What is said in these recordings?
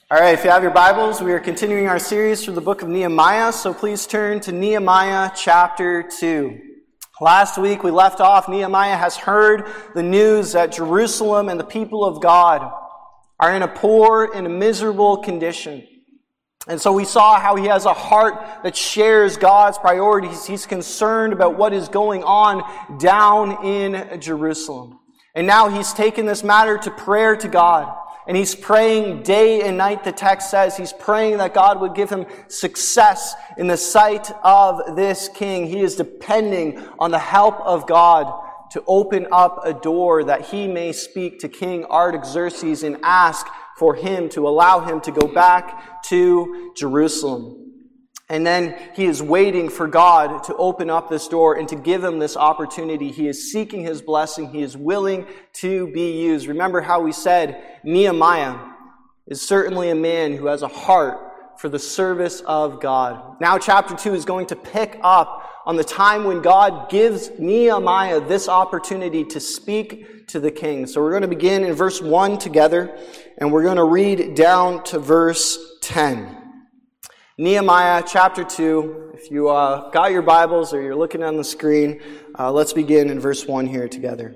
All right, if you have your Bibles, we are continuing our series through the book of Nehemiah, so please turn to Nehemiah chapter 2. Last week we left off, Nehemiah has heard the news that Jerusalem and the people of God are in a poor and a miserable condition. And so we saw how he has a heart that shares God's priorities. He's concerned about what is going on down in Jerusalem. And now he's taken this matter to prayer to God. And he's praying day and night, the text says. He's praying that God would give him success in the sight of this king. He is depending on the help of God to open up a door that he may speak to King Artaxerxes and ask for him to allow him to go back to Jerusalem. And then he is waiting for God to open up this door and to give him this opportunity. He is seeking his blessing. He is willing to be used. Remember how we said Nehemiah is certainly a man who has a heart for the service of God. Now chapter 2 is going to pick up on the time when God gives Nehemiah this opportunity to speak to the king. So we're going to begin in verse 1 together, and we're going to read down to verse 10. Nehemiah chapter 2, if you got your Bibles or you're looking on the screen, let's begin in verse 1 here together.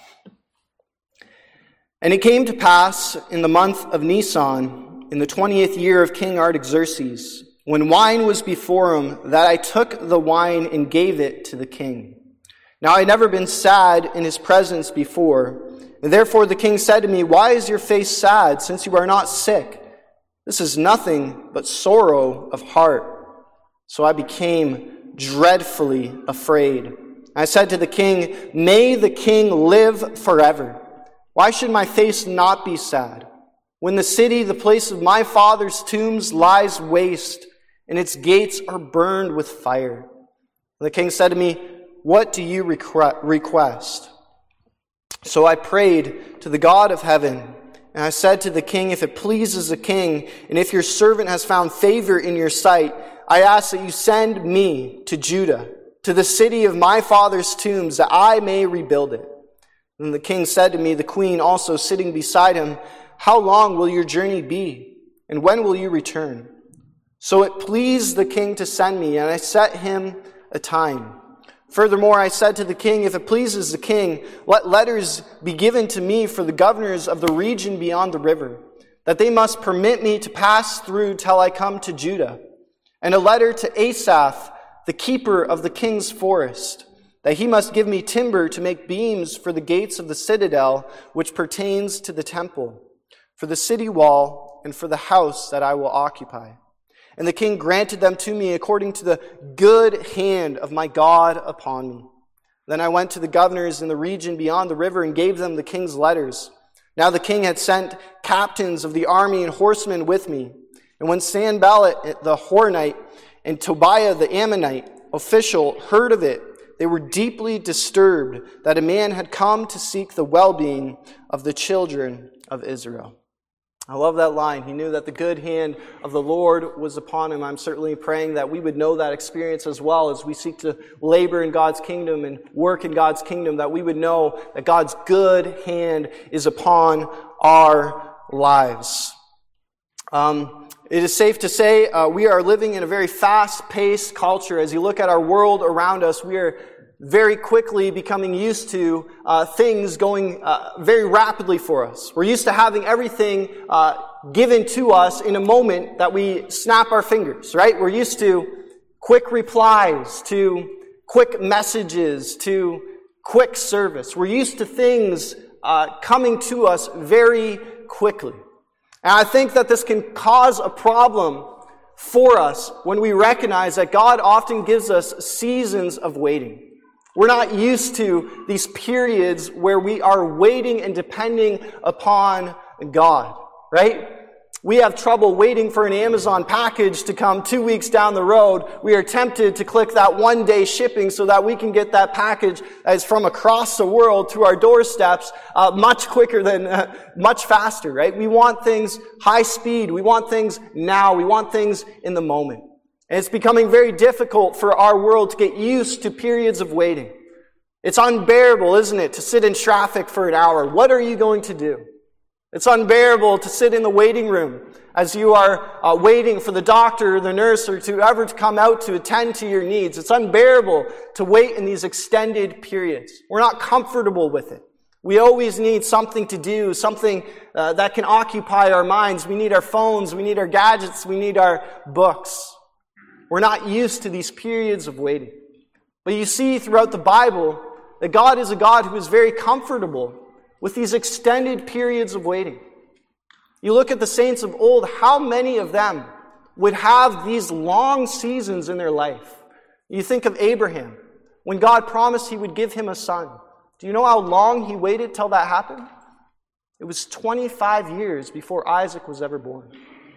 And it came to pass in the month of Nisan, in the 20th year of King Artaxerxes, when wine was before him, that I took the wine and gave it to the king. Now I had never been sad in his presence before, and therefore the king said to me, "Why is your face sad, since you are not sick? This is nothing but sorrow of heart." So I became dreadfully afraid. I said to the king, "May the king live forever. Why should my face not be sad, when the city, the place of my father's tombs, lies waste, and its gates are burned with fire?" And the king said to me, "What do you request?" So I prayed to the God of heaven, and I said to the king, "If it pleases the king, and if your servant has found favor in your sight, I ask that you send me to Judah, to the city of my father's tombs, that I may rebuild it." And the king said to me, the queen also sitting beside him, "How long will your journey be, and when will you return?" So it pleased the king to send me, and I set him a time. Furthermore, I said to the king, "If it pleases the king, let letters be given to me for the governors of the region beyond the river, that they must permit me to pass through till I come to Judah. And a letter to Asaph, the keeper of the king's forest, that he must give me timber to make beams for the gates of the citadel, which pertains to the temple, for the city wall, and for the house that I will occupy." And the king granted them to me according to the good hand of my God upon me. Then I went to the governors in the region beyond the river and gave them the king's letters. Now the king had sent captains of the army and horsemen with me. And when Sanballat the Horonite and Tobiah the Ammonite official heard of it, they were deeply disturbed that a man had come to seek the well-being of the children of Israel. I love that line. He knew that the good hand of the Lord was upon him. I'm certainly praying that we would know that experience as well as we seek to labor in God's kingdom and work in God's kingdom, that we would know that God's good hand is upon our lives. It is safe to say we are living in a very fast-paced culture. As you look at our world around us, we are very quickly becoming used to things going very rapidly for us. We're used to having everything given to us in a moment that we snap our fingers, right? We're used to quick replies, to quick messages, to quick service. We're used to things coming to us very quickly. And I think that this can cause a problem for us when we recognize that God often gives us seasons of waiting. We're not used to these periods where we are waiting and depending upon God, right? We have trouble waiting for an Amazon package to come 2 weeks down the road. We are tempted to click that 1-day shipping so that we can get that package that is from across the world to our doorsteps much quicker than, much faster, right? We want things high speed. We want things now. We want things in the moment. And it's becoming very difficult for our world to get used to periods of waiting. It's unbearable, isn't it, to sit in traffic for an hour. What are you going to do? It's unbearable to sit in the waiting room as you are waiting for the doctor or the nurse or whoever to come out to attend to your needs. It's unbearable to wait in these extended periods. We're not comfortable with it. We always need something to do, something that can occupy our minds. We need our phones, we need our gadgets, we need our books. We're not used to these periods of waiting. But you see throughout the Bible that God is a God who is very comfortable with these extended periods of waiting. You look at the saints of old, how many of them would have these long seasons in their life? You think of Abraham, when God promised he would give him a son. Do you know how long he waited till that happened? It was 25 years before Isaac was ever born.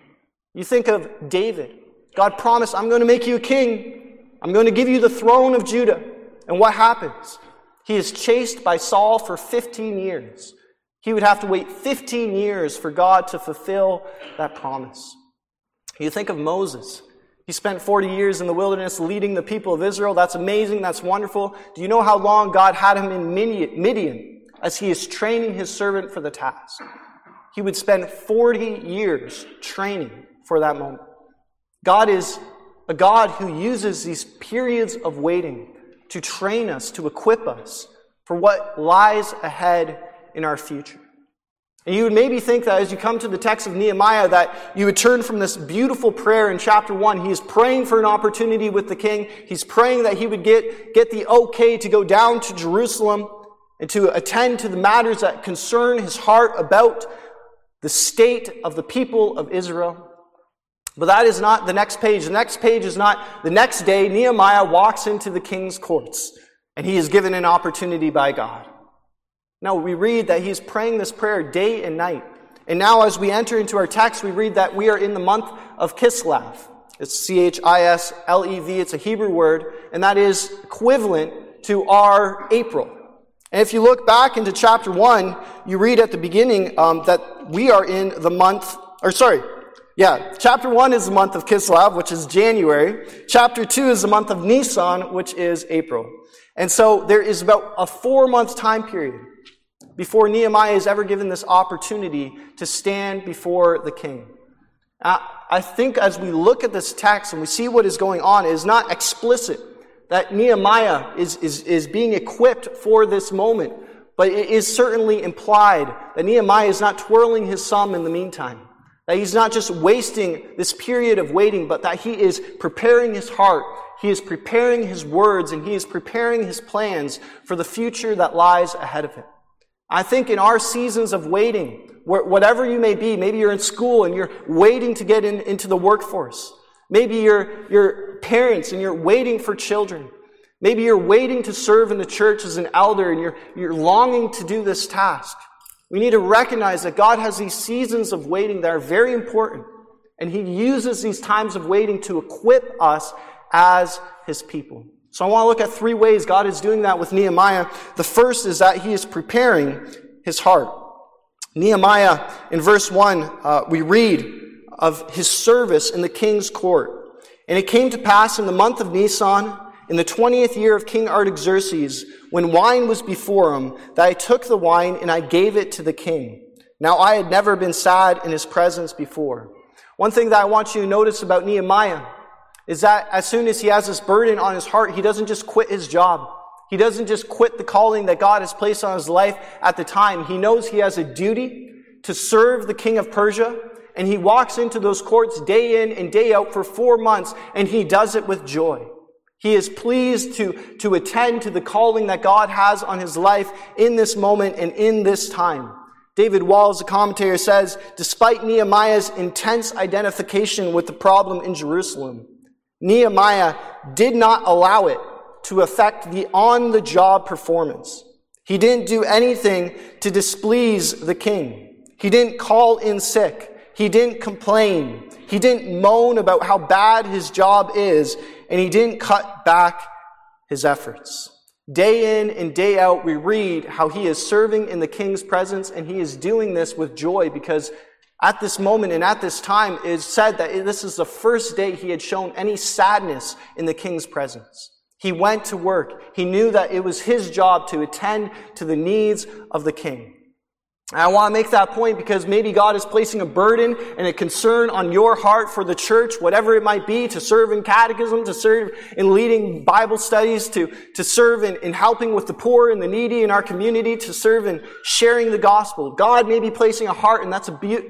You think of David. God promised, I'm going to make you a king. I'm going to give you the throne of Judah. And what happens? He is chased by Saul for 15 years. He would have to wait 15 years for God to fulfill that promise. You think of Moses. He spent 40 years in the wilderness leading the people of Israel. That's amazing. That's wonderful. Do you know how long God had him in Midian as he is training his servant for the task? He would spend 40 years training for that moment. God is a God who uses these periods of waiting to train us, to equip us for what lies ahead in our future. And you would maybe think that as you come to the text of Nehemiah that you would turn from this beautiful prayer in chapter 1. He is praying for an opportunity with the king. He's praying that he would get the okay to go down to Jerusalem and to attend to the matters that concern his heart about the state of the people of Israel. But that is not the next page. The next page is not the next day Nehemiah walks into the king's courts and he is given an opportunity by God. No, we read that he's praying this prayer day and night. And now as we enter into our text, we read that we are in the month of Kislev. It's Chislev. It's a Hebrew word, and that is equivalent to our April. And if you look back into chapter 1, you read at the beginning that we are in the month, chapter 1 is the month of Kislev, which is January. Chapter 2 is the month of Nisan, which is April. And so there is about a 4-month time period before Nehemiah is ever given this opportunity to stand before the king. I think as we look at this text and we see what is going on, it is not explicit that Nehemiah is being equipped for this moment, but it is certainly implied that Nehemiah is not twirling his thumb in the meantime. That he's not just wasting this period of waiting, but that he is preparing his heart, he is preparing his words, and he is preparing his plans for the future that lies ahead of him. I think in our seasons of waiting, whatever you may be, maybe you're in school and you're waiting to get into the workforce. Maybe you're parents and you're waiting for children. Maybe you're waiting to serve in the church as an elder and you're longing to do this task. We need to recognize that God has these seasons of waiting that are very important, and he uses these times of waiting to equip us as his people. So I want to look at 3 ways God is doing that with Nehemiah. The first is that he is preparing his heart. Nehemiah, in verse 1, we read of his service in the king's court. And it came to pass in the month of Nisan, in the 20th year of King Artaxerxes, when wine was before him, that I took the wine and I gave it to the king. Now I had never been sad in his presence before. One thing that I want you to notice about Nehemiah is that as soon as he has this burden on his heart, he doesn't just quit his job. He doesn't just quit the calling that God has placed on his life at the time. He knows he has a duty to serve the king of Persia, and he walks into those courts day in and day out for 4 months, and he does it with joy. He is pleased to attend to the calling that God has on his life in this moment and in this time. David Walls, the commentator, says, despite Nehemiah's intense identification with the problem in Jerusalem, Nehemiah did not allow it to affect the on-the-job performance. He didn't do anything to displease the king. He didn't call in sick. He didn't complain. He didn't moan about how bad his job is, and he didn't cut back his efforts. Day in and day out, we read how he is serving in the king's presence, and he is doing this with joy because at this moment and at this time, it is said that this is the first day he had shown any sadness in the king's presence. He went to work. He knew that it was his job to attend to the needs of the king. And I want to make that point because maybe God is placing a burden and a concern on your heart for the church, whatever it might be, to serve in catechism, to serve in leading Bible studies, to serve in helping with the poor and the needy in our community, to serve in sharing the gospel. God may be placing a heart, and that's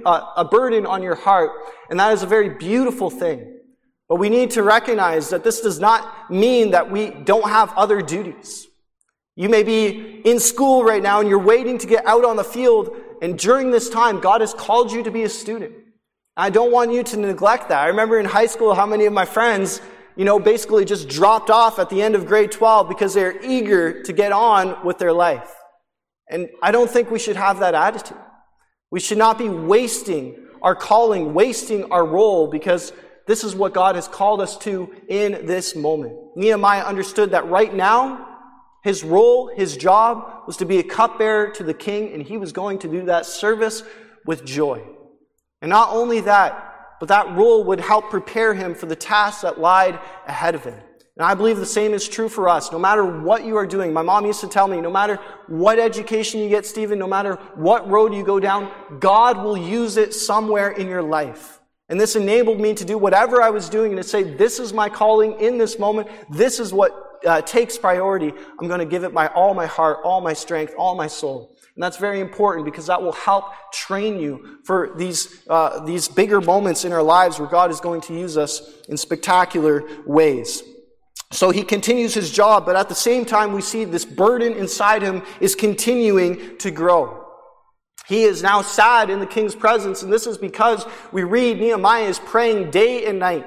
a burden on your heart, and that is a very beautiful thing. But we need to recognize that this does not mean that we don't have other duties. You may be in school right now and you're waiting to get out on the field, and during this time, God has called you to be a student. I don't want you to neglect that. I remember in high school how many of my friends, basically just dropped off at the end of grade 12 because they're eager to get on with their life. And I don't think we should have that attitude. We should not be wasting our calling, wasting our role, because this is what God has called us to in this moment. Nehemiah understood that right now, his role, his job, was to be a cupbearer to the king, and he was going to do that service with joy. And not only that, but that role would help prepare him for the tasks that lied ahead of him. And I believe the same is true for us. No matter what you are doing, my mom used to tell me, no matter what education you get, Stephen, no matter what road you go down, God will use it somewhere in your life. And this enabled me to do whatever I was doing and to say, this is my calling in this moment. This is what takes priority. I'm going to give it all my heart, all my strength, all my soul. And that's very important because that will help train you for these bigger moments in our lives where God is going to use us in spectacular ways. So he continues his job, but at the same time we see this burden inside him is continuing to grow. He is now sad in the king's presence, and this is because we read Nehemiah is praying day and night.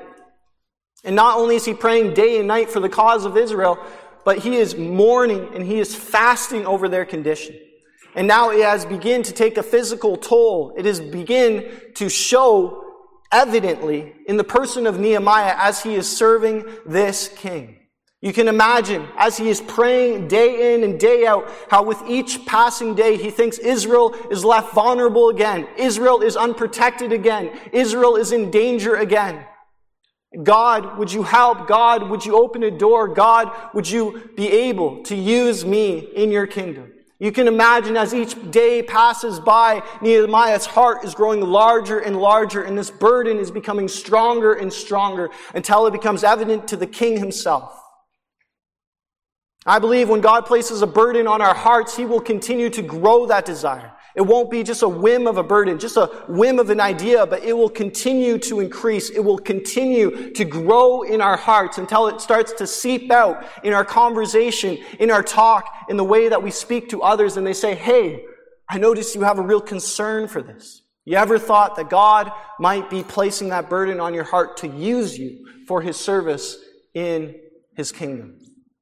And not only is he praying day and night for the cause of Israel, but he is mourning and he is fasting over their condition. And now it has begun to take a physical toll. It has begun to show evidently in the person of Nehemiah as he is serving this king. You can imagine as he is praying day in and day out, how with each passing day he thinks Israel is left vulnerable again. Israel is unprotected again. Israel is in danger again. God, would you help? God, would you open a door? God, would you be able to use me in your kingdom? You can imagine as each day passes by, Nehemiah's heart is growing larger and larger, and this burden is becoming stronger and stronger until it becomes evident to the king himself. I believe when God places a burden on our hearts, He will continue to grow that desire. It won't be just a whim of a burden, just a whim of an idea, but it will continue to increase. It will continue to grow in our hearts until it starts to seep out in our conversation, in our talk, in the way that we speak to others, and they say, "Hey, I noticed you have a real concern for this." You ever thought that God might be placing that burden on your heart to use you for His service in His kingdom?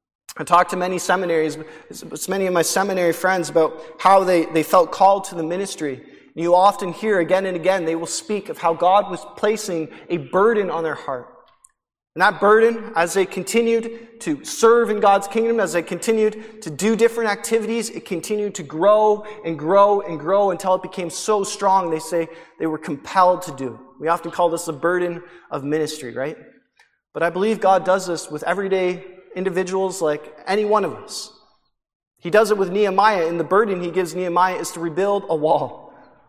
I talked to many seminaries, many of my seminary friends about how they felt called to the ministry. You often hear again and again, they will speak of how God was placing a burden on their heart. And that burden, as they continued to serve in God's kingdom, as they continued to do different activities, it continued to grow and grow and grow until it became so strong, they say they were compelled to do it. We often call this the burden of ministry, right? But I believe God does this with everyday individuals like any one of us. He does it with Nehemiah, and the burden He gives Nehemiah is to rebuild a wall.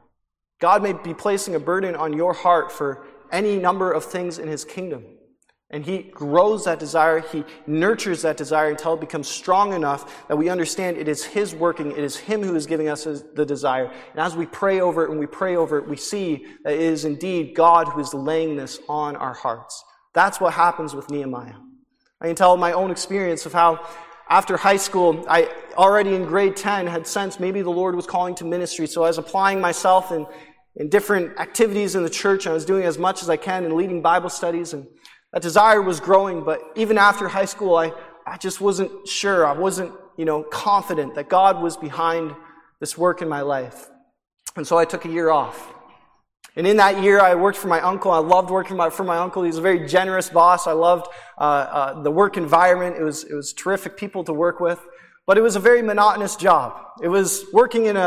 God may be placing a burden on your heart for any number of things in His kingdom. And He grows that desire, He nurtures that desire until it becomes strong enough that we understand it is His working, it is Him who is giving us the desire. And as we pray over it and we pray over it, we see that it is indeed God who is laying this on our hearts. That's what happens with Nehemiah. I can tell my own experience of how after high school, I already in grade 10 had sensed maybe the Lord was calling to ministry. So I was applying myself in different activities in the church. I was doing as much as I can in leading Bible studies. And that desire was growing. But even after high school, I just wasn't sure. I wasn't, confident that God was behind this work in my life. And so I took a year off. And in that year, I worked for my uncle. I loved working for my uncle. He was a very generous boss. I loved the work environment. It was terrific people to work with. But it was a very monotonous job. It was working in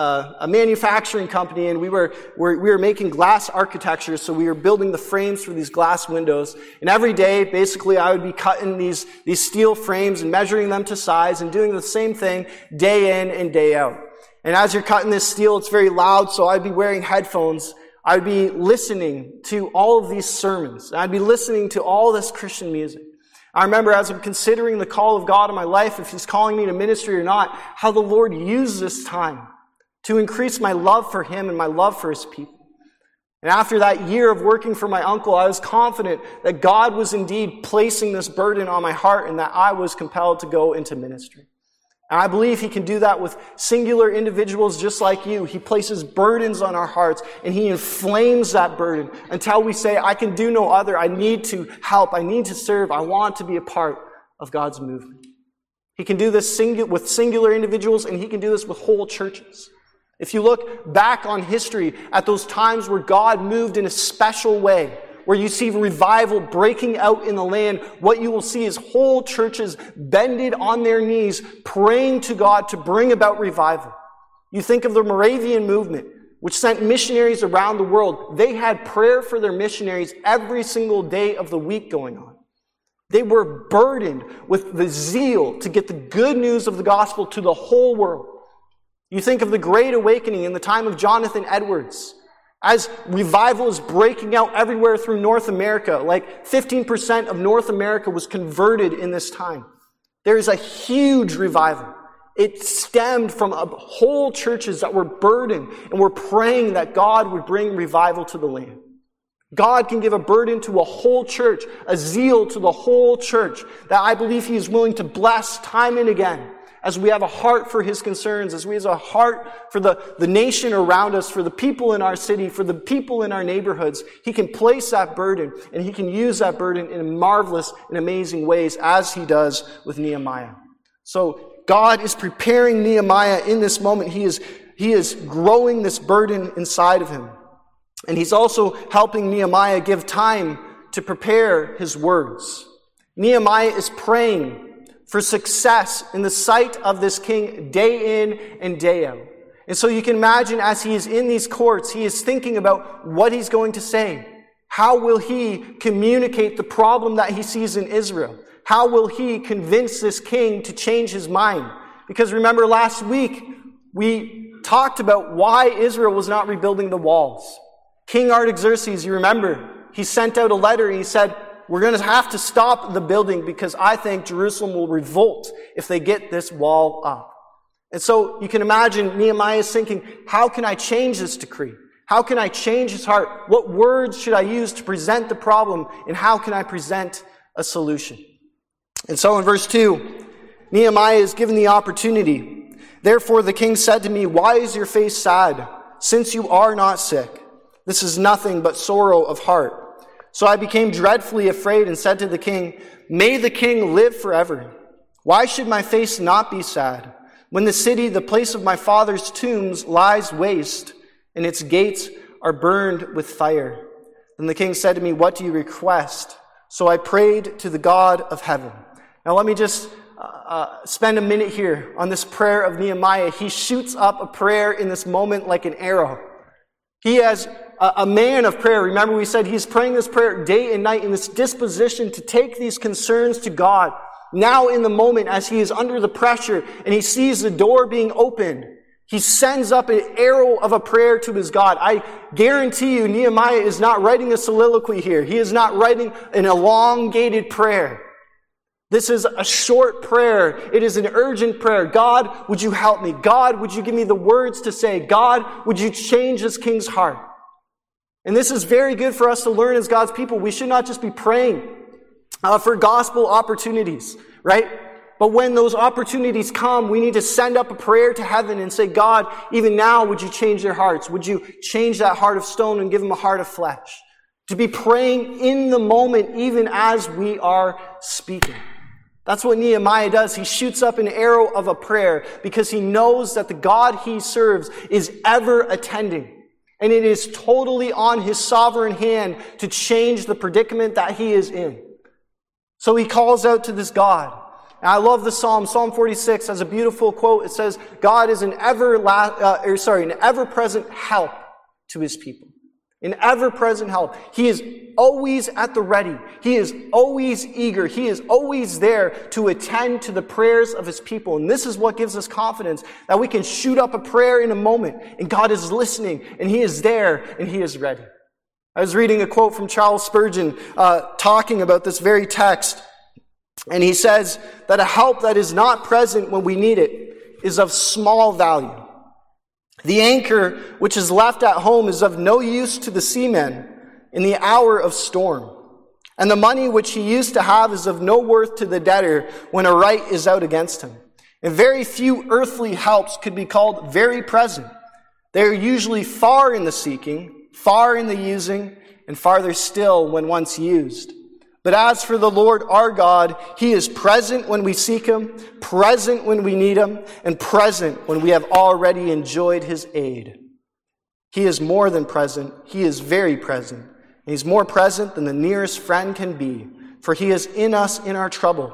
a manufacturing company, and we were making glass architecture, so we were building the frames for these glass windows. And every day, basically, I would be cutting these steel frames and measuring them to size and doing the same thing day in and day out. And as you're cutting this steel, it's very loud, so I'd be wearing headphones. I'd be listening to all of these sermons. I'd be listening to all this Christian music. I remember as I'm considering the call of God in my life, if He's calling me to ministry or not, how the Lord used this time to increase my love for Him and my love for His people. And after that year of working for my uncle, I was confident that God was indeed placing this burden on my heart and that I was compelled to go into ministry. And I believe He can do that with singular individuals just like you. He places burdens on our hearts and He inflames that burden until we say, I can do no other. I need to help. I need to serve. I want to be a part of God's movement. He can do this with singular individuals, and He can do this with whole churches. If you look back on history at those times where God moved in a special way, where you see revival breaking out in the land, what you will see is whole churches bended on their knees, praying to God to bring about revival. You think of the Moravian movement, which sent missionaries around the world. They had prayer for their missionaries every single day of the week going on. They were burdened with the zeal to get the good news of the gospel to the whole world. You think of the Great Awakening in the time of Jonathan Edwards. As revival is breaking out everywhere through North America, like 15% of North America was converted in this time. There is a huge revival. It stemmed from whole churches that were burdened and were praying that God would bring revival to the land. God can give a burden to a whole church, a zeal to the whole church that I believe He is willing to bless time and again. As we have a heart for His concerns, as we have a heart for the nation around us, for the people in our city, for the people in our neighborhoods, He can place that burden, and He can use that burden in marvelous and amazing ways, as He does with Nehemiah. So God is preparing Nehemiah in this moment. He is growing this burden inside of him. And He's also helping Nehemiah give time to prepare his words. Nehemiah is praying for success in the sight of this king day in and day out. And so you can imagine as he is in these courts, he is thinking about what he's going to say. How will he communicate the problem that he sees in Israel? How will he convince this king to change his mind? Because remember last week, we talked about why Israel was not rebuilding the walls. King Artaxerxes, you remember, he sent out a letter and he said, we're going to have to stop the building because I think Jerusalem will revolt if they get this wall up. And so you can imagine Nehemiah is thinking, how can I change this decree? How can I change his heart? What words should I use to present the problem? And how can I present a solution? And so in verse 2, Nehemiah is given the opportunity. Therefore the king said to me, why is your face sad, since you are not sick? This is nothing but sorrow of heart. So I became dreadfully afraid and said to the king, may the king live forever. Why should my face not be sad, when the city, the place of my father's tombs, lies waste, and its gates are burned with fire? Then the king said to me, what do you request? So I prayed to the God of heaven. Now let me just spend a minute here on this prayer of Nehemiah. He shoots up a prayer in this moment like an arrow. He has a man of prayer. Remember, we said he's praying this prayer day and night in this disposition to take these concerns to God. Now in the moment, as he is under the pressure and he sees the door being opened, he sends up an arrow of a prayer to his God. I guarantee you, Nehemiah is not writing a soliloquy here. He is not writing an elongated prayer. This is a short prayer. It is an urgent prayer. God, would you help me? God, would you give me the words to say? God, would you change this king's heart? And this is very good for us to learn as God's people. We should not just be praying for gospel opportunities, right? But when those opportunities come, we need to send up a prayer to heaven and say, God, even now, would you change their hearts? Would you change that heart of stone and give them a heart of flesh? To be praying in the moment, even as we are speaking. That's what Nehemiah does. He shoots up an arrow of a prayer because he knows that the God he serves is ever attending. And it is totally on his sovereign hand to change the predicament that he is in. So he calls out to this God. And I love the Psalm. Psalm 46 has a beautiful quote. It says, God is an ever-present help to his people. An ever-present help. He is always at the ready. He is always eager. He is always there to attend to the prayers of his people. And this is what gives us confidence that we can shoot up a prayer in a moment and God is listening and he is there and he is ready. I was reading a quote from Charles Spurgeon talking about this very text. And he says that a help that is not present when we need it is of small value. The anchor which is left at home is of no use to the seaman in the hour of storm. And the money which he used to have is of no worth to the debtor when a right is out against him. And very few earthly helps could be called very present. They are usually far in the seeking, far in the using, and farther still when once used. But as for the Lord our God, he is present when we seek him, present when we need him, and present when we have already enjoyed his aid. He is more than present. He is very present. And he's more present than the nearest friend can be, for he is in us in our trouble.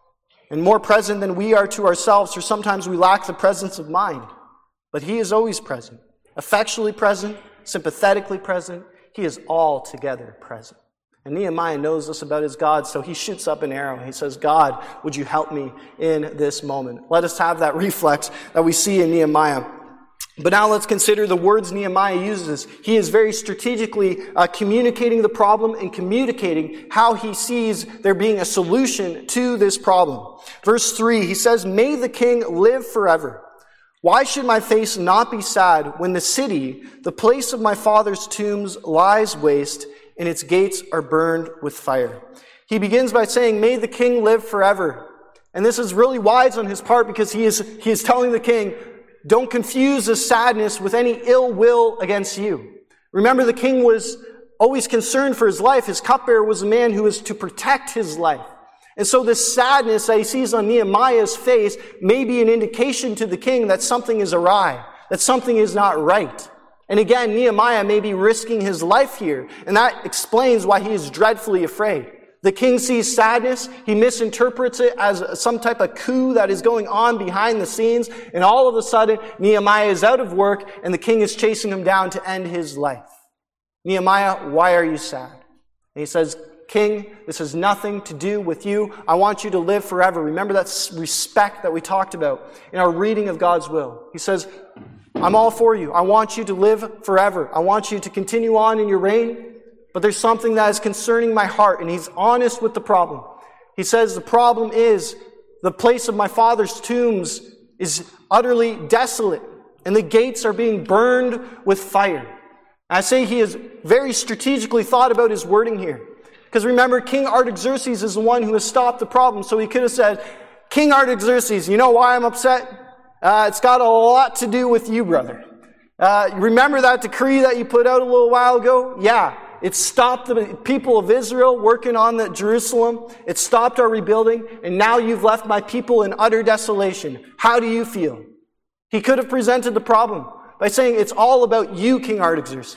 And more present than we are to ourselves, for sometimes we lack the presence of mind. But he is always present, effectually present, sympathetically present. He is altogether present. And Nehemiah knows this about his God, so he shoots up an arrow. He says, God, would you help me in this moment? Let us have that reflex that we see in Nehemiah. But now let's consider the words Nehemiah uses. He is very strategically communicating the problem and communicating how he sees there being a solution to this problem. Verse 3, he says, May the king live forever. Why should my face not be sad when the city, the place of my father's tombs, lies waste, and its gates are burned with fire? He begins by saying, May the king live forever. And this is really wise on his part because he is telling the king, don't confuse this sadness with any ill will against you. Remember, the king was always concerned for his life. His cupbearer was a man who was to protect his life. And so this sadness that he sees on Nehemiah's face may be an indication to the king that something is awry, that something is not right. And again, Nehemiah may be risking his life here, and that explains why he is dreadfully afraid. The king sees sadness, he misinterprets it as some type of coup that is going on behind the scenes, and all of a sudden, Nehemiah is out of work, and the king is chasing him down to end his life. Nehemiah, why are you sad? And he says, King, this has nothing to do with you. I want you to live forever. Remember that respect that we talked about in our reading of God's will. He says, I'm all for you. I want you to live forever. I want you to continue on in your reign. But there's something that is concerning my heart. And he's honest with the problem. He says the problem is the place of my father's tombs is utterly desolate. And the gates are being burned with fire. I say he has very strategically thought about his wording here. Because remember, King Artaxerxes is the one who has stopped the problem. So he could have said, King Artaxerxes, you know why I'm upset? It's got a lot to do with you, brother. Remember that decree that you put out a little while ago? Yeah. It stopped the people of Israel working on the Jerusalem. It stopped our rebuilding. And now you've left my people in utter desolation. How do you feel? He could have presented the problem by saying, it's all about you, King Artaxerxes.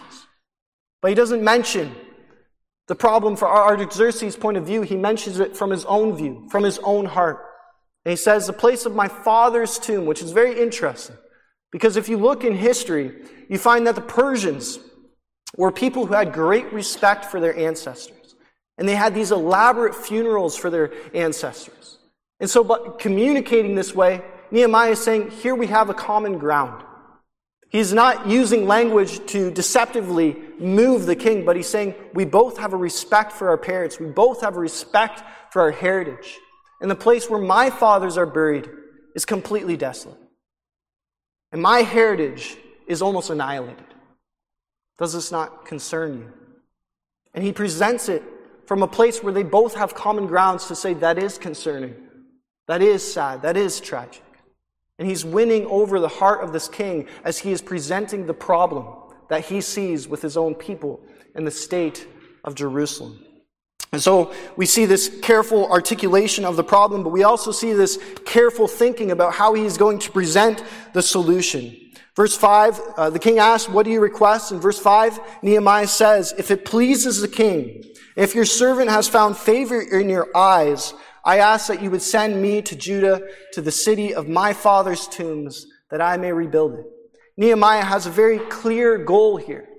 But he doesn't mention the problem from Artaxerxes' point of view. He mentions it from his own view, from his own heart. And he says, the place of my father's tomb, which is very interesting. Because if you look in history, you find that the Persians were people who had great respect for their ancestors. And they had these elaborate funerals for their ancestors. And so by communicating this way, Nehemiah is saying, here we have a common ground. He's not using language to deceptively move the king, but he's saying we both have a respect for our parents. We both have a respect for our heritage. And the place where my fathers are buried is completely desolate. And my heritage is almost annihilated. Does this not concern you? And he presents it from a place where they both have common grounds to say that is concerning, that is sad, that is tragic. And he's winning over the heart of this king as he is presenting the problem that he sees with his own people and the state of Jerusalem. And so we see this careful articulation of the problem, but we also see this careful thinking about how he is going to present the solution. Verse 5, the king asks, what do you request? In verse 5, Nehemiah says, if it pleases the king, if your servant has found favor in your eyes, I ask that you would send me to Judah, to the city of my father's tombs, that I may rebuild it. Nehemiah has a very clear goal here.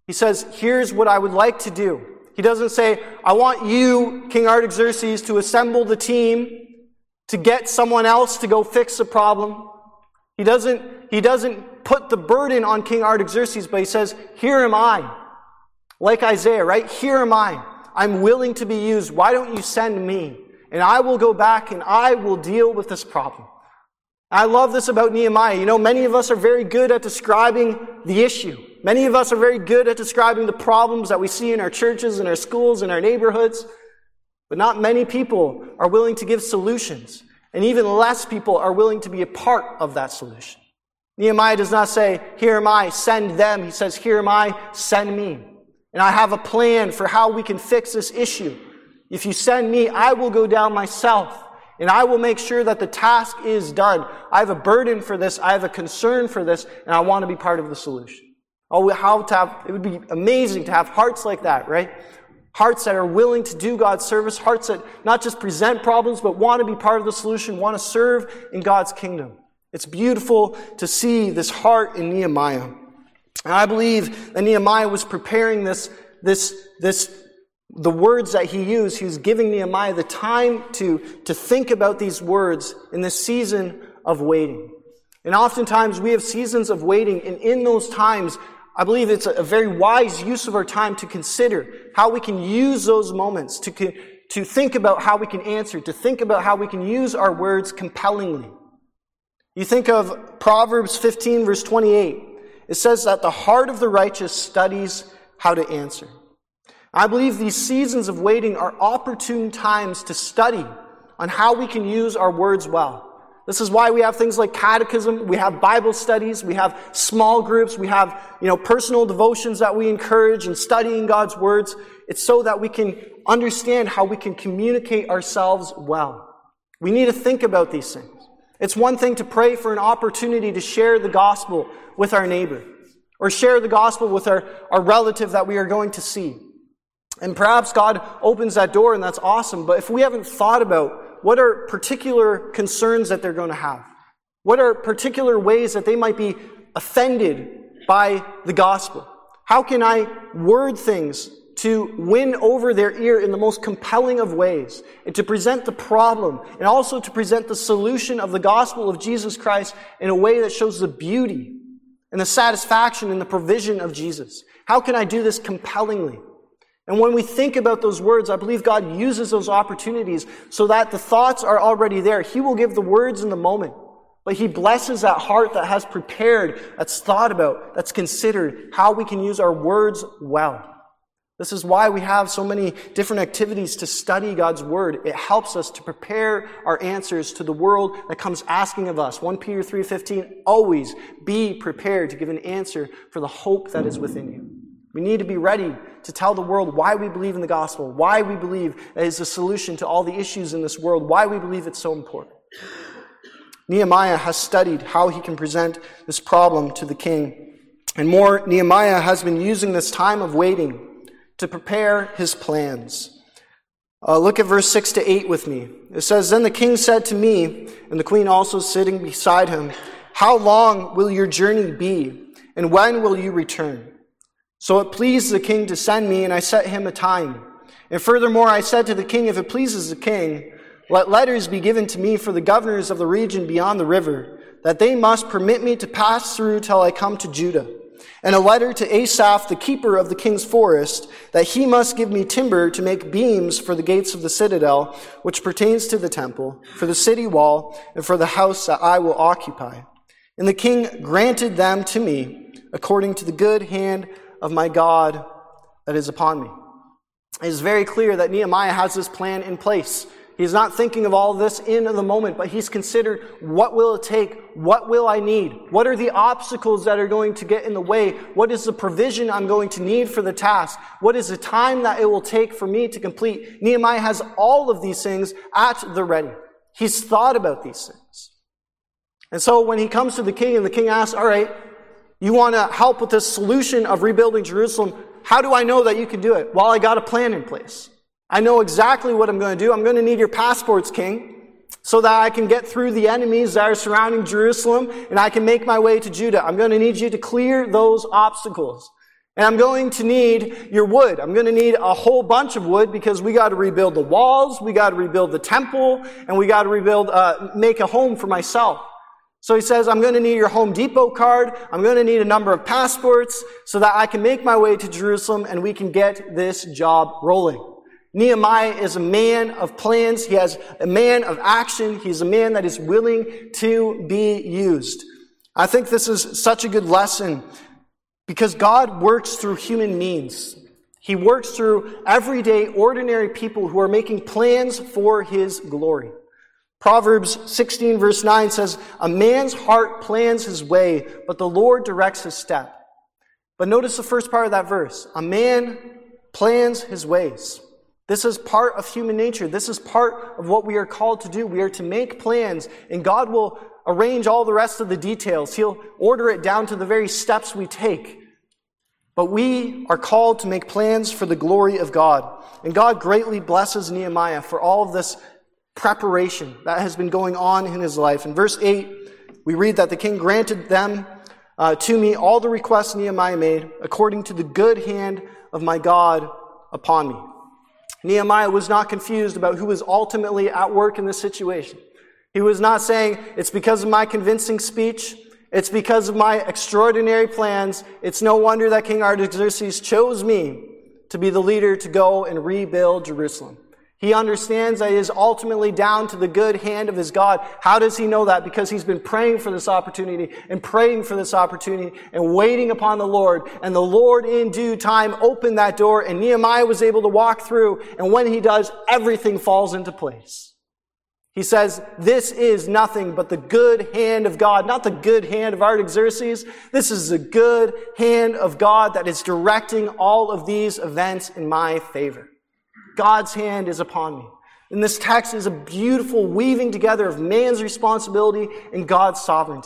He says, here's what I would like to do. He doesn't say, I want you, King Artaxerxes, to assemble the team to get someone else to go fix the problem. He doesn't put the burden on King Artaxerxes, but he says, here am I. Like Isaiah, right? Here am I. I'm willing to be used. Why don't you send me? And I will go back and I will deal with this problem. I love this about Nehemiah. You know, many of us are very good at describing the issue. Many of us are very good at describing the problems that we see in our churches, in our schools, in our neighborhoods. But not many people are willing to give solutions. And even less people are willing to be a part of that solution. Nehemiah does not say, here am I, send them. He says, here am I, send me. And I have a plan for how we can fix this issue. If you send me, I will go down myself. And I will make sure that the task is done. I have a burden for this. I have a concern for this. And I want to be part of the solution. It would be amazing to have hearts like that, right? Hearts that are willing to do God's service. Hearts that not just present problems, but want to be part of the solution. Want to serve in God's kingdom. It's beautiful to see this heart in Nehemiah. And I believe that Nehemiah was preparing the words that he used. He was giving Nehemiah the time to think about these words in this season of waiting. And oftentimes we have seasons of waiting, and in those times, I believe it's a very wise use of our time to consider how we can use those moments, to think about how we can answer, to think about how we can use our words compellingly. You think of Proverbs 15, verse 28. It says that the heart of the righteous studies how to answer. I believe these seasons of waiting are opportune times to study on how we can use our words well. This is why we have things like catechism, we have Bible studies, we have small groups, we have, personal devotions that we encourage and studying God's words. It's so that we can understand how we can communicate ourselves well. We need to think about these things. It's one thing to pray for an opportunity to share the gospel with our neighbor, or share the gospel with our relative that we are going to see. And perhaps God opens that door, and that's awesome. But if we haven't thought about what are particular concerns that they're going to have, what are particular ways that they might be offended by the gospel, how can I word things to win over their ear in the most compelling of ways, and to present the problem, and also to present the solution of the gospel of Jesus Christ in a way that shows the beauty and the satisfaction and the provision of Jesus? How can I do this compellingly? And when we think about those words, I believe God uses those opportunities so that the thoughts are already there. He will give the words in the moment, but He blesses that heart that has prepared, that's thought about, that's considered how we can use our words well. This is why we have so many different activities to study God's Word. It helps us to prepare our answers to the world that comes asking of us. 1 Peter 3:15, always be prepared to give an answer for the hope that is within you. We need to be ready to tell the world why we believe in the gospel, why we believe that is the solution to all the issues in this world, why we believe it's so important. Nehemiah has studied how he can present this problem to the king. And more, Nehemiah has been using this time of waiting to prepare his plans. Look at verse 6 to 8 with me. It says, Then the king said to me, and the queen also sitting beside him, How long will your journey be, and when will you return? So it pleased the king to send me, and I set him a time. And furthermore, I said to the king, If it pleases the king, let letters be given to me for the governors of the region beyond the river, that they must permit me to pass through till I come to Judah. And a letter to Asaph, the keeper of the king's forest, that he must give me timber to make beams for the gates of the citadel, which pertains to the temple, for the city wall, and for the house that I will occupy. And the king granted them to me, according to the good hand of my God that is upon me. It is very clear that Nehemiah has this plan in place. He's not thinking of all this in the moment, but he's considered, what will it take? What will I need? What are the obstacles that are going to get in the way? What is the provision I'm going to need for the task? What is the time that it will take for me to complete? Nehemiah has all of these things at the ready. He's thought about these things. And so when he comes to the king, and the king asks, all right, you want to help with this solution of rebuilding Jerusalem? How do I know that you can do it? Well, I got a plan in place. I know exactly what I'm going to do. I'm going to need your passports, king, so that I can get through the enemies that are surrounding Jerusalem and I can make my way to Judah. I'm going to need you to clear those obstacles. And I'm going to need your wood. I'm going to need a whole bunch of wood because we got to rebuild the walls, we got to rebuild the temple, and we got to make a home for myself. So he says, I'm going to need your Home Depot card. I'm going to need a number of passports so that I can make my way to Jerusalem and we can get this job rolling. Nehemiah is a man of plans. He is a man of action. He's a man that is willing to be used. I think this is such a good lesson because God works through human means. He works through everyday, ordinary people who are making plans for His glory. Proverbs 16 verse 9 says, a man's heart plans his way, but the Lord directs his step. But notice the first part of that verse. A man plans his ways. This is part of human nature. This is part of what we are called to do. We are to make plans, and God will arrange all the rest of the details. He'll order it down to the very steps we take. But we are called to make plans for the glory of God. And God greatly blesses Nehemiah for all of this preparation that has been going on in his life. In verse 8, we read that the king granted them to me all the requests Nehemiah made according to the good hand of my God upon me. Nehemiah was not confused about who was ultimately at work in this situation. He was not saying, it's because of my convincing speech, it's because of my extraordinary plans, it's no wonder that King Artaxerxes chose me to be the leader to go and rebuild Jerusalem. He understands that it is ultimately down to the good hand of his God. How does he know that? Because he's been praying for this opportunity and praying for this opportunity and waiting upon the Lord. And the Lord in due time opened that door and Nehemiah was able to walk through. And when he does, everything falls into place. He says, this is nothing but the good hand of God, not the good hand of Artaxerxes. This is the good hand of God that is directing all of these events in my favor. God's hand is upon me. And this text is a beautiful weaving together of man's responsibility and God's sovereignty.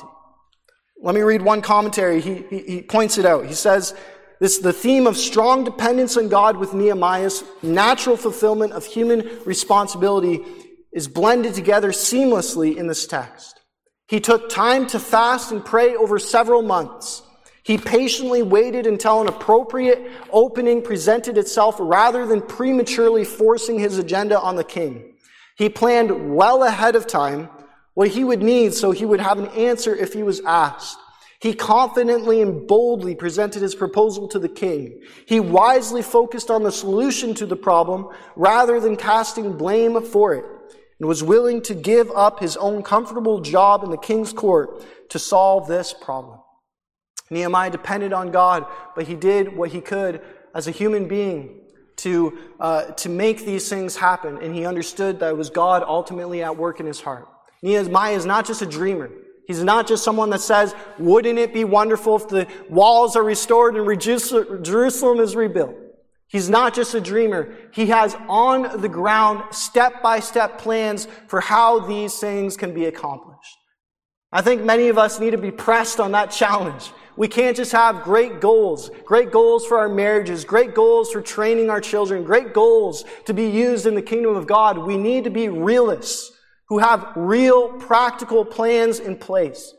Let me read one commentary. He points it out. He says, the theme of strong dependence on God with Nehemiah's natural fulfillment of human responsibility is blended together seamlessly in this text. He took time to fast and pray over several months. He patiently waited until an appropriate opening presented itself rather than prematurely forcing his agenda on the king. He planned well ahead of time what he would need so he would have an answer if he was asked. He confidently and boldly presented his proposal to the king. He wisely focused on the solution to the problem rather than casting blame for it, and was willing to give up his own comfortable job in the king's court to solve this problem. Nehemiah depended on God, but he did what he could as a human being to make these things happen, and he understood that it was God ultimately at work in his heart. Nehemiah is not just a dreamer. He's not just someone that says, wouldn't it be wonderful if the walls are restored and Jerusalem is rebuilt? He's not just a dreamer. He has on the ground step-by-step plans for how these things can be accomplished. I think many of us need to be pressed on that challenge. We can't just have great goals for our marriages, great goals for training our children, great goals to be used in the kingdom of God. We need to be realists who have real practical plans in place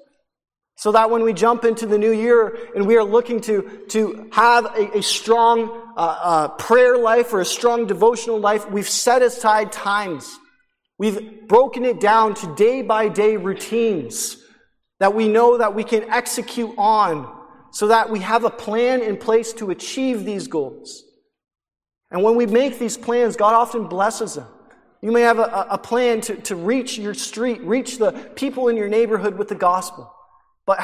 so that when we jump into the new year and we are looking to have a strong prayer life or a strong devotional life, we've set aside times. We've broken it down to day-by-day routines that we know that we can execute on so that we have a plan in place to achieve these goals. And when we make these plans, God often blesses them. You may have a plan to reach your street, reach the people in your neighborhood with the gospel. But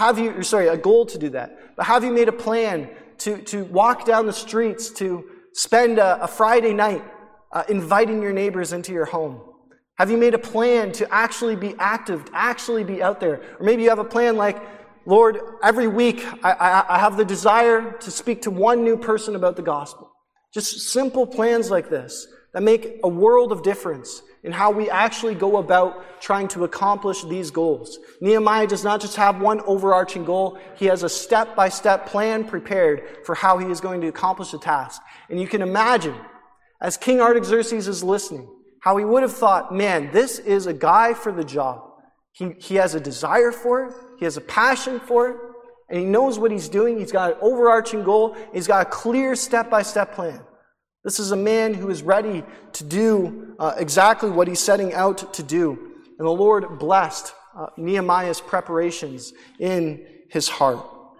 a goal to do that. But have you made a plan to walk down the streets, to spend a Friday night inviting your neighbors into your home? Have you made a plan to actually be active, to actually be out there? Or maybe you have a plan like, Lord, every week I have the desire to speak to one new person about the gospel. Just simple plans like this that make a world of difference in how we actually go about trying to accomplish these goals. Nehemiah does not just have one overarching goal. He has a step-by-step plan prepared for how he is going to accomplish the task. And you can imagine, as King Artaxerxes is listening, how he would have thought, man, this is a guy for the job. He has a desire for it. He has a passion for it. And he knows what he's doing. He's got an overarching goal. He's got a clear step-by-step plan. This is a man who is ready to do exactly what he's setting out to do. And the Lord blessed Nehemiah's preparations in his heart.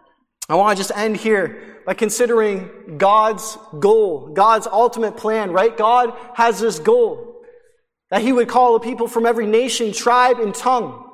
I want to just end here by considering God's goal, God's ultimate plan, right? God has this goal that he would call a people from every nation, tribe, and tongue,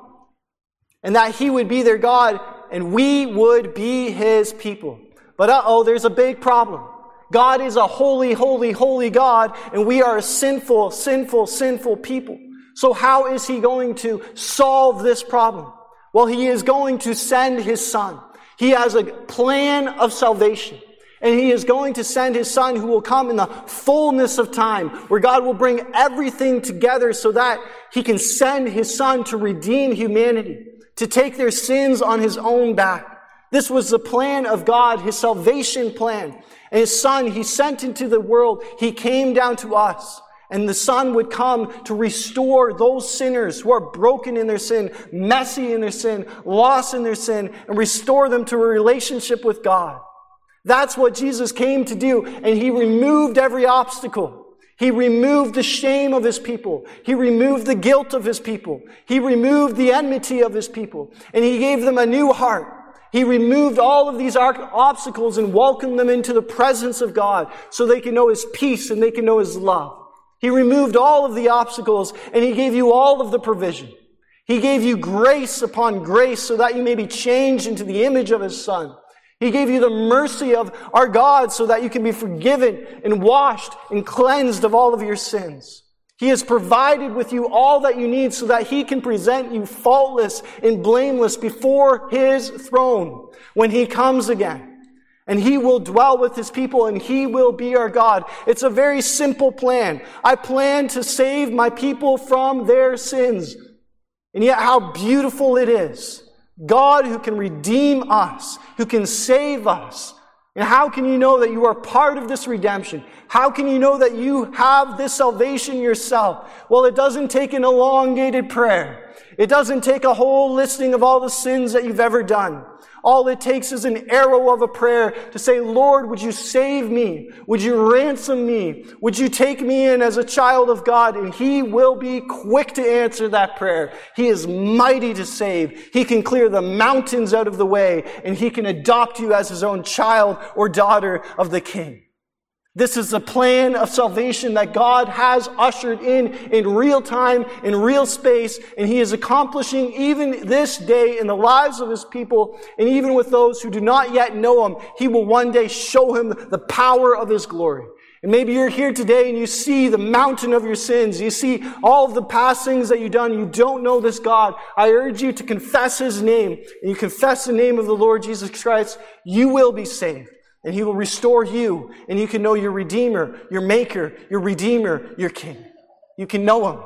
and that he would be their God and we would be his people. But there's a big problem. God is a holy, holy, holy God, and we are a sinful, sinful, sinful people. So how is he going to solve this problem? Well, he is going to send his Son. He has a plan of salvation. And he is going to send his Son who will come in the fullness of time, where God will bring everything together so that he can send his Son to redeem humanity, to take their sins on his own back. This was the plan of God, his salvation plan. And his Son, he sent into the world. He came down to us. And the Son would come to restore those sinners who are broken in their sin, messy in their sin, lost in their sin, and restore them to a relationship with God. That's what Jesus came to do. And he removed every obstacle. He removed the shame of his people. He removed the guilt of his people. He removed the enmity of his people. And he gave them a new heart. He removed all of these obstacles and welcomed them into the presence of God so they can know his peace and they can know his love. He removed all of the obstacles and he gave you all of the provision. He gave you grace upon grace so that you may be changed into the image of his Son. He gave you the mercy of our God so that you can be forgiven and washed and cleansed of all of your sins. He has provided with you all that you need so that he can present you faultless and blameless before his throne when he comes again. And he will dwell with his people and he will be our God. It's a very simple plan. I plan to save my people from their sins. And yet how beautiful it is. God who can redeem us, who can save us. And how can you know that you are part of this redemption? How can you know that you have this salvation yourself? Well, it doesn't take an elongated prayer. It doesn't take a whole listing of all the sins that you've ever done. All it takes is an arrow of a prayer to say, Lord, would you save me? Would you ransom me? Would you take me in as a child of God? And he will be quick to answer that prayer. He is mighty to save. He can clear the mountains out of the way, and he can adopt you as his own child or daughter of the King. This is the plan of salvation that God has ushered in real time, in real space, and he is accomplishing even this day in the lives of his people, and even with those who do not yet know him. He will one day show him the power of his glory. And maybe you're here today and you see the mountain of your sins. You see all of the past things that you've done. You don't know this God. I urge you to confess his name, and you confess the name of the Lord Jesus Christ. You will be saved. And he will restore you, and you can know your Redeemer, your Maker, your Redeemer, your King. You can know him.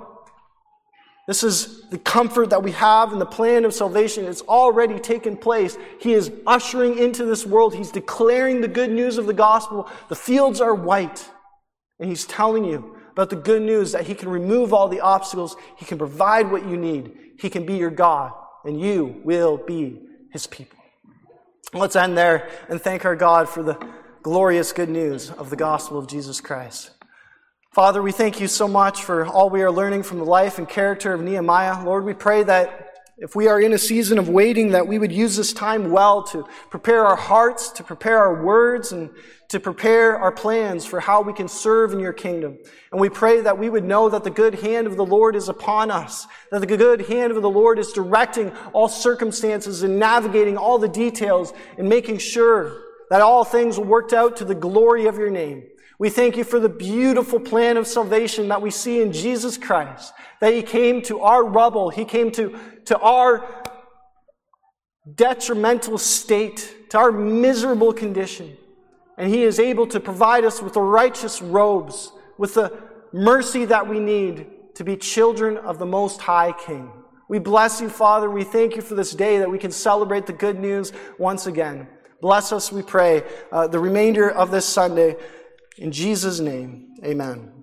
This is the comfort that we have in the plan of salvation. It's already taken place. He is ushering into this world. He's declaring the good news of the gospel. The fields are white. And he's telling you about the good news that he can remove all the obstacles. He can provide what you need. He can be your God, and you will be his people. Let's end there and thank our God for the glorious good news of the gospel of Jesus Christ. Father, we thank you so much for all we are learning from the life and character of Nehemiah. Lord, we pray that if we are in a season of waiting, that we would use this time well to prepare our hearts, to prepare our words, and to prepare our plans for how we can serve in your kingdom. And we pray that we would know that the good hand of the Lord is upon us, that the good hand of the Lord is directing all circumstances and navigating all the details and making sure that all things will work out to the glory of your name. We thank you for the beautiful plan of salvation that we see in Jesus Christ, that he came to our rubble, he came to our detrimental state, to our miserable condition. And he is able to provide us with the righteous robes, with the mercy that we need to be children of the Most High King. We bless you, Father. We thank you for this day that we can celebrate the good news once again. Bless us, we pray, the remainder of this Sunday. In Jesus' name, amen.